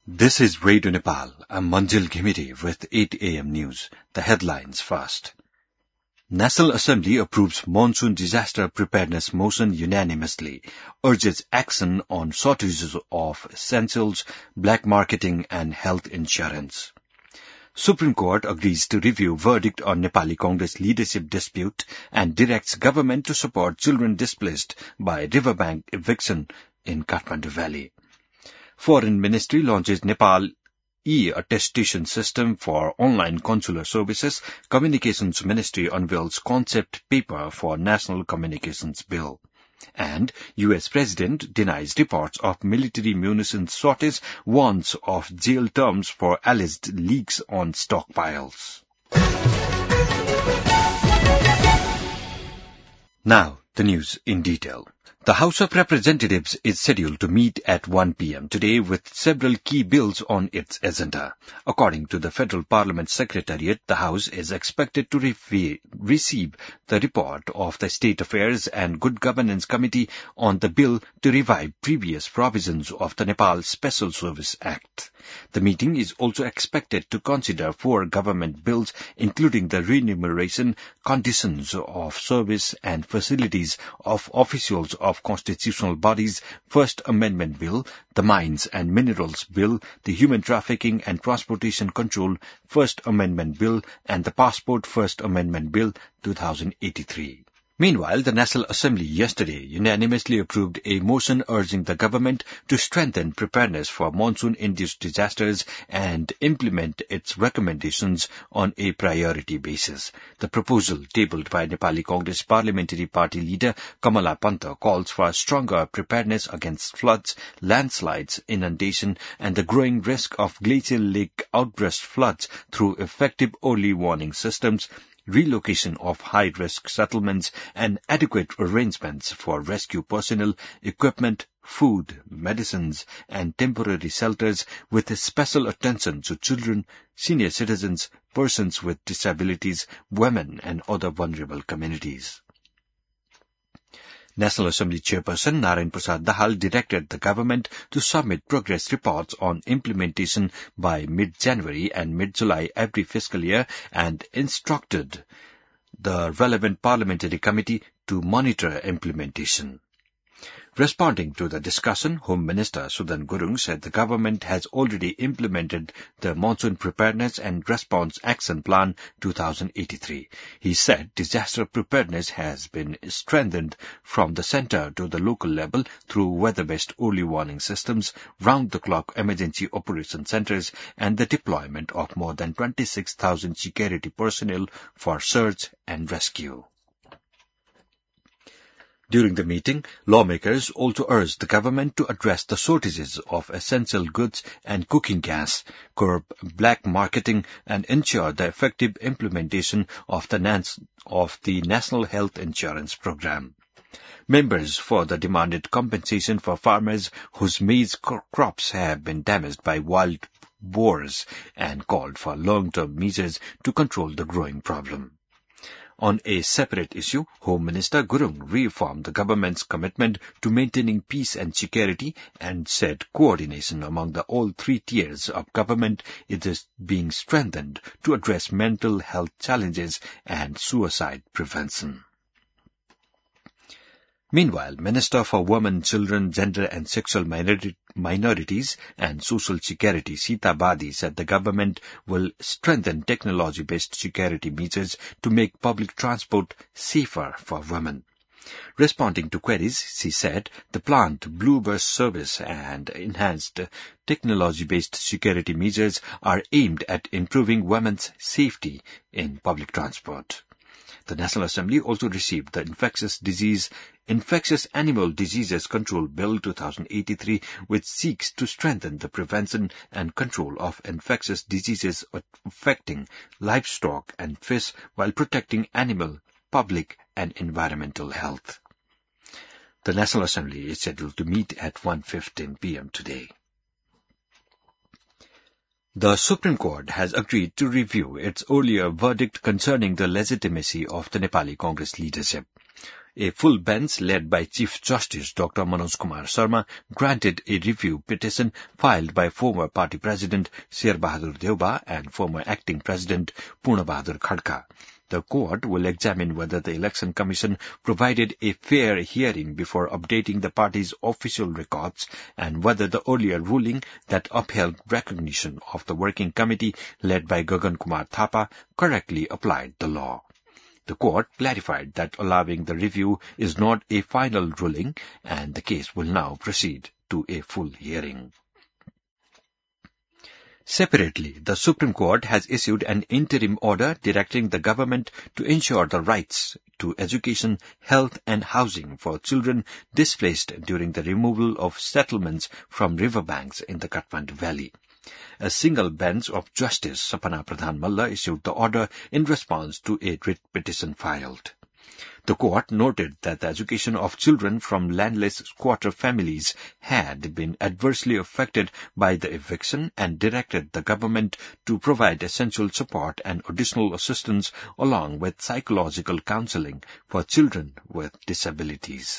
This is Radio Nepal. I'm Manjil Ghimire with 8 a.m. news. The headlines first. National Assembly approves monsoon disaster preparedness motion unanimously, urges action on shortages of essentials, black marketing and health insurance. Supreme Court agrees to review verdict on Nepali Congress leadership dispute and directs government to support children displaced by riverbank eviction in Kathmandu Valley. Foreign Ministry launches Nepal e-attestation system for online consular services. Communications Ministry unveils concept paper for National Communications Bill. And U.S. President denies reports of military munitions shortage, warns of jail terms for alleged leaks on stockpiles. Now, the news in detail. The House of Representatives is scheduled to meet at 1 p.m. today with several key bills on its agenda. According to the Federal Parliament Secretariat, the House is expected to receive the report of the State Affairs and Good Governance Committee on the bill to revive previous provisions of the Nepal Special Service Act. The meeting is also expected to consider 4 government bills, including the remuneration, conditions of service and facilities of officials of constitutional bodies, First Amendment Bill, the Mines and Minerals Bill, the Human Trafficking and Transportation Control First Amendment Bill, and the Passport First Amendment Bill 2083. Meanwhile, the National Assembly yesterday unanimously approved a motion urging the government to strengthen preparedness for monsoon-induced disasters and implement its recommendations on a priority basis. The proposal, tabled by Nepali Congress Parliamentary Party leader Kamala Panta, calls for stronger preparedness against floods, landslides, inundation, and the growing risk of glacial lake outburst floods through effective early warning systems, relocation of high-risk settlements, and adequate arrangements for rescue personnel, equipment, food, medicines, and temporary shelters, with special attention to children, senior citizens, persons with disabilities, women, and other vulnerable communities. National Assembly Chairperson Narayan Prasad Dahal directed the government to submit progress reports on implementation by mid-January and mid-July every fiscal year and instructed the relevant parliamentary committee to monitor implementation. Responding to the discussion, Home Minister Sudan Gurung said the government has already implemented the Monsoon Preparedness and Response Action Plan 2083. He said disaster preparedness has been strengthened from the center to the local level through weather-based early warning systems, round-the-clock emergency operation centers, and the deployment of more than 26,000 security personnel for search and rescue. During the meeting, lawmakers also urged the government to address the shortages of essential goods and cooking gas, curb black marketing, and ensure the effective implementation of the National Health Insurance Program. Members further demanded compensation for farmers whose maize crops have been damaged by wild boars and called for long-term measures to control the growing problem. On a separate issue, Home Minister Gurung reaffirmed the government's commitment to maintaining peace and security and said coordination among the all 3 tiers of government is being strengthened to address mental health challenges and suicide prevention. Meanwhile, Minister for Women, Children, Gender and Sexual Minorities and Social Security Sita Badi said the government will strengthen technology-based security measures to make public transport safer for women. Responding to queries, she said the planned Blue Bus service and enhanced technology-based security measures are aimed at improving women's safety in public transport. The National Assembly also received the Infectious Animal Diseases Control Bill 2083, which seeks to strengthen the prevention and control of infectious diseases affecting livestock and fish while protecting animal, public and environmental health. The National Assembly is scheduled to meet at 1:15 p.m. today. The Supreme Court has agreed to review its earlier verdict concerning the legitimacy of the Nepali Congress leadership. A full bench led by Chief Justice Dr. Manoj Kumar Sharma granted a review petition filed by former party president Sher Bahadur Deuba and former acting president Purna Bahadur Khadka. The court will examine whether the Election Commission provided a fair hearing before updating the party's official records and whether the earlier ruling that upheld recognition of the working committee led by Gagan Kumar Thapa correctly applied the law. The court clarified that allowing the review is not a final ruling and the case will now proceed to a full hearing. Separately, the Supreme Court has issued an interim order directing the government to ensure the rights to education, health and housing for children displaced during the removal of settlements from riverbanks in the Kathmandu Valley. A single bench of Justice Sapana Pradhan Malla issued the order in response to a writ petition filed. The court noted that the education of children from landless squatter families had been adversely affected by the eviction and directed the government to provide essential support and additional assistance along with psychological counseling for children with disabilities.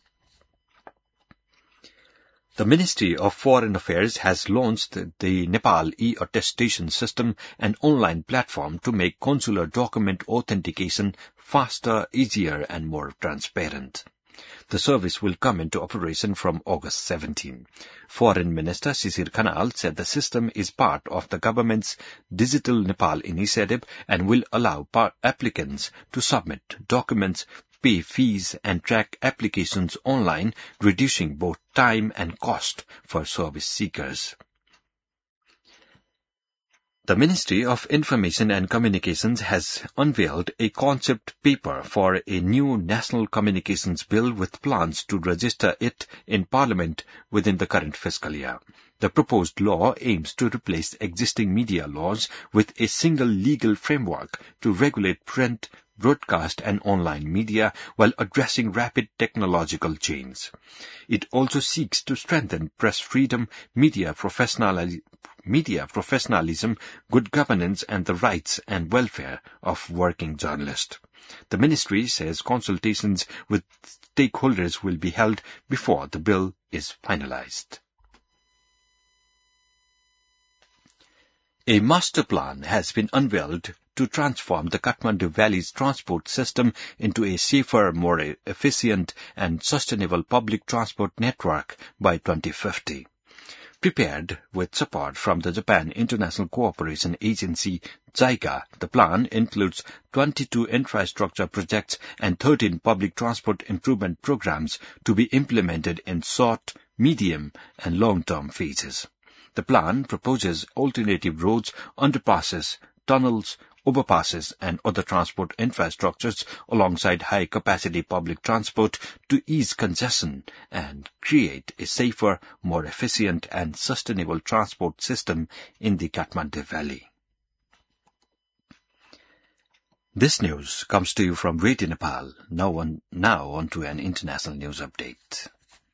The Ministry of Foreign Affairs has launched the Nepal e-attestation system, an online platform to make consular document authentication faster, easier and more transparent. The service will come into operation from August 17. Foreign Minister Shishir Khanal said the system is part of the government's Digital Nepal initiative and will allow applicants to submit documents, pay fees and track applications online, reducing both time and cost for service seekers. The Ministry of Information and Communications has unveiled a concept paper for a new National Communications Bill with plans to register it in Parliament within the current fiscal year. The proposed law aims to replace existing media laws with a single legal framework to regulate print, broadcast and online media while addressing rapid technological change. It also seeks to strengthen press freedom, media professionalism, good governance and the rights and welfare of working journalists. The ministry says consultations with stakeholders will be held before the bill is finalized. A master plan has been unveiled to transform the Kathmandu Valley's transport system into a safer, more efficient and sustainable public transport network by 2050. Prepared with support from the Japan International Cooperation Agency, JICA, the plan includes 22 infrastructure projects and 13 public transport improvement programs to be implemented in short, medium and long-term phases. The plan proposes alternative roads, underpasses, tunnels, overpasses and other transport infrastructures alongside high-capacity public transport to ease congestion and create a safer, more efficient and sustainable transport system in the Kathmandu Valley. This news comes to you from Radio Nepal. Now on to an international news update.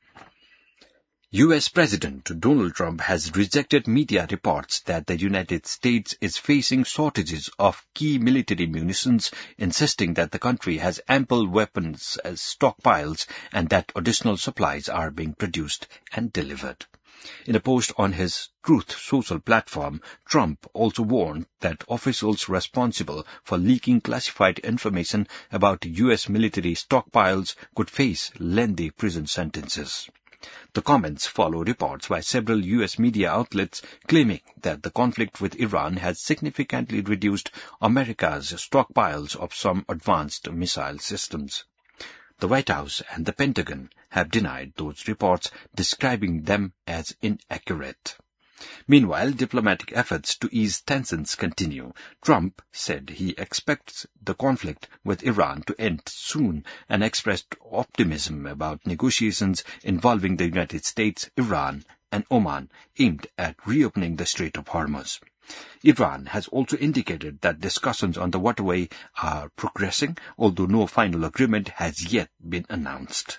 U.S. President Donald Trump has rejected media reports that the United States is facing shortages of key military munitions, insisting that the country has ample weapons as stockpiles and that additional supplies are being produced and delivered. In a post on his Truth Social platform, Trump also warned that officials responsible for leaking classified information about U.S. military stockpiles could face lengthy prison sentences. The comments follow reports by several U.S. media outlets claiming that the conflict with Iran has significantly reduced America's stockpiles of some advanced missile systems. The White House and the Pentagon have denied those reports, describing them as inaccurate. Meanwhile, diplomatic efforts to ease tensions continue. Trump said he expects the conflict with Iran to end soon and expressed optimism about negotiations involving the United States, Iran, and Oman aimed at reopening the Strait of Hormuz. Iran has also indicated that discussions on the waterway are progressing, although no final agreement has yet been announced.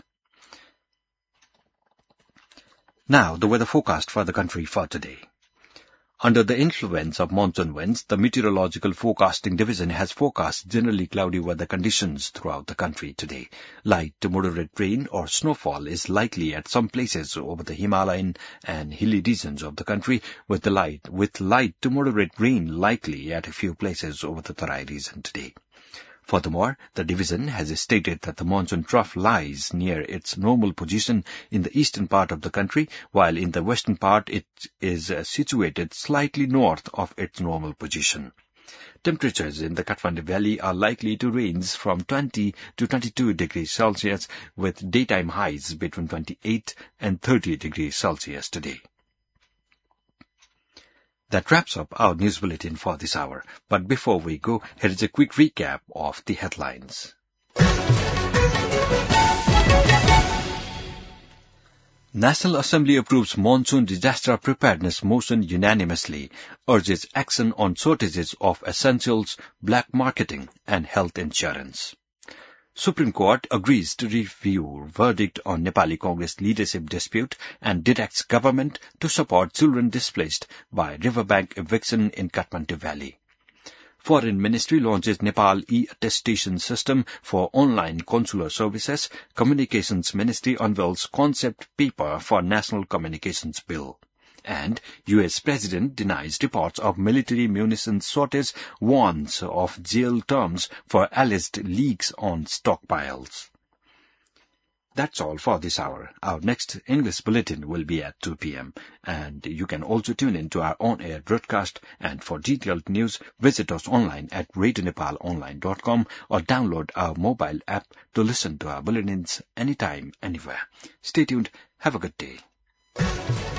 Now, the weather forecast for the country for today. Under the influence of monsoon winds, the Meteorological Forecasting Division has forecast generally cloudy weather conditions throughout the country today. Light to moderate rain or snowfall is likely at some places over the Himalayan and hilly regions of the country, with light to moderate rain likely at a few places over the Tarai region today. Furthermore, the division has stated that the monsoon trough lies near its normal position in the eastern part of the country, while in the western part it is situated slightly north of its normal position. Temperatures in the Kathmandu Valley are likely to range from 20 to 22 degrees Celsius, with daytime highs between 28 and 30 degrees Celsius today. That wraps up our news bulletin for this hour. But before we go, here is a quick recap of the headlines. National Assembly approves monsoon disaster preparedness motion unanimously, urges action on shortages of essentials, black marketing, and health insurance. Supreme Court agrees to review verdict on Nepali Congress leadership dispute and directs government to support children displaced by riverbank eviction in Kathmandu Valley. Foreign Ministry launches Nepal e-attestation system for online consular services. Communications Ministry unveils concept paper for National Communications Bill. And U.S. President denies reports of military munitions shortage, warns of jail terms for alleged leaks on stockpiles. That's all for this hour. Our next English bulletin will be at 2 p.m. And you can also tune in to our on-air broadcast. And for detailed news, visit us online at radionepalonline.com or download our mobile app to listen to our bulletins anytime, anywhere. Stay tuned. Have a good day.